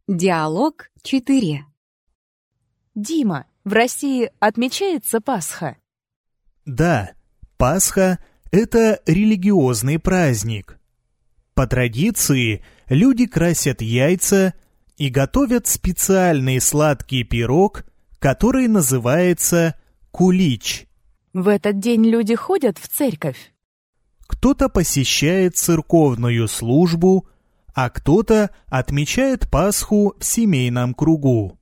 Диалог 4. Дима, в России отмечается Пасха? Да, Пасха – это религиозный праздник. По традиции люди красят яйца и готовят специальный сладкий пирог, который называется кулич. В этот день люди ходят в церковь? Кто-то посещает церковную службу, а кто-то отмечает Пасху в семейном кругу.